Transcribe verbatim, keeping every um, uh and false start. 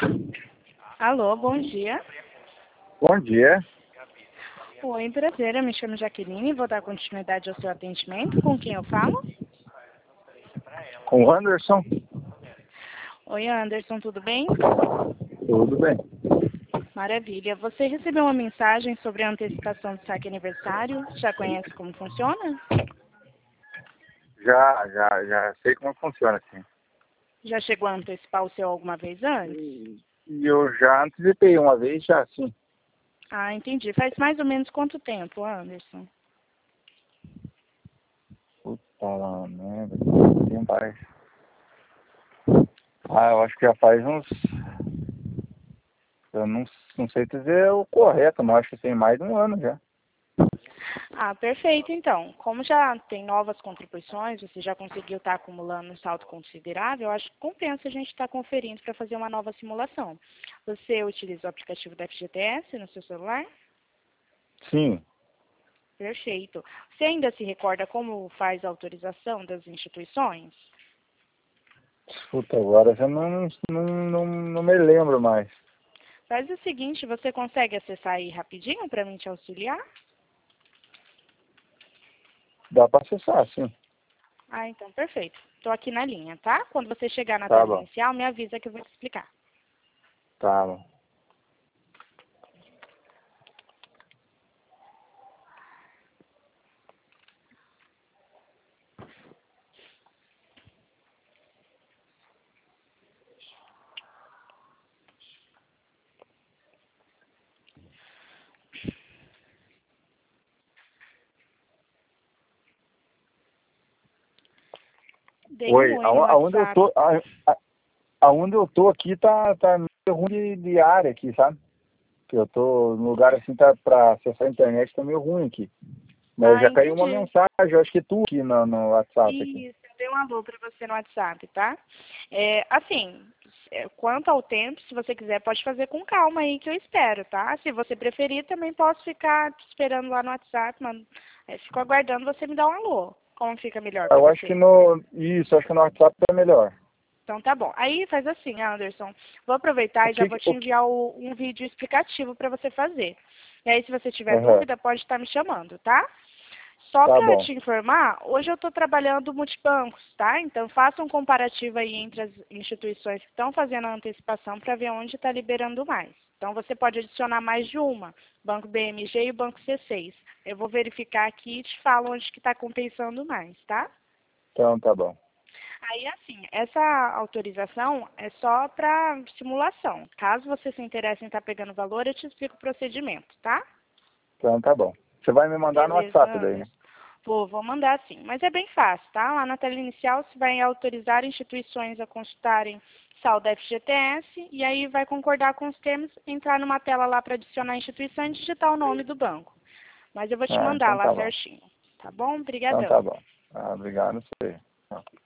Alô, bom dia. Bom dia. Oi, prazer, eu me chamo Jaqueline e vou dar continuidade ao seu atendimento. Com quem eu falo? Com o Anderson? Oi, Anderson, tudo bem? Tudo bem. Maravilha. Você recebeu uma mensagem sobre a antecipação do saque aniversário? Já conhece como funciona? Já, já, já sei como funciona, assim. Já chegou a antecipar o seu alguma vez antes? E e eu já antecipei uma vez, já, sim. Ah, entendi. Faz mais ou menos quanto tempo, Anderson? Puta lá, merda. Tem mais. Ah, eu acho que já faz uns... Eu não, não sei dizer o correto, mas acho que tem mais de um ano já. Ah, perfeito, então. Como já tem novas contribuições, você já conseguiu estar acumulando um saldo considerável, eu acho que compensa a gente estar conferindo para fazer uma nova simulação. Você utiliza o aplicativo da F G T S no seu celular? Sim. Perfeito. Você ainda se recorda como faz a autorização das instituições? Puta, agora já não, não, não, não me lembro mais. Faz o seguinte, você consegue acessar aí rapidinho para mim te auxiliar? Dá pra acessar, sim. Ah, então perfeito. Estou aqui na linha, tá? Quando você chegar na Tá tela bom. inicial, me avisa que eu vou te explicar. Tá bom. Dei um Oi, oi no aon- aonde eu WhatsApp. tô... a- a- Aonde eu tô aqui tá, tá meio ruim de, de área aqui, sabe? Que eu tô no lugar assim, tá pra acessar a internet, tá meio ruim aqui. Mas Ah, já caiu uma entendi. mensagem, eu acho que tu aqui no, no WhatsApp aqui. Isso, eu dei um alô para você no WhatsApp, tá? É, assim, é, quanto ao tempo, se você quiser, pode fazer com calma aí que eu espero, tá? Se você preferir, também posso ficar te esperando lá no WhatsApp, mano. É, fico aguardando você me dar um alô. Como fica melhor para Eu acho que você? no... Isso, acho que no WhatsApp é melhor. Então tá bom. Aí faz assim, Anderson. Vou aproveitar O e já que vou que... te O que... enviar o- um vídeo explicativo para você fazer. E aí, se você tiver Aham, dúvida, pode estar me chamando, tá? Só tá para bom. te informar, hoje eu estou trabalhando multibancos, tá? Então faça um comparativo aí entre as instituições que estão fazendo a antecipação para ver onde está liberando mais. Então você pode adicionar mais de uma, Banco B M G e o Banco C seis. Eu vou verificar aqui e te falo onde que está compensando mais, tá? Então tá bom. Aí assim, essa autorização é só para simulação. Caso você se interesse em estar pegando valor, eu te explico o procedimento, tá? Então tá bom. Você vai me mandar no Beleza, WhatsApp daí, né? Anderson. Vou, vou mandar sim. Mas é bem fácil, tá? Lá na tela inicial você vai autorizar instituições a consultarem saldo F G T S e aí vai concordar com os termos, entrar numa tela lá para adicionar a instituição e digitar o nome do banco. Mas eu vou te Ah, mandar então lá tá bom. certinho. Tá bom? Então tá Obrigadão. bom. Ah, obrigado, não sei.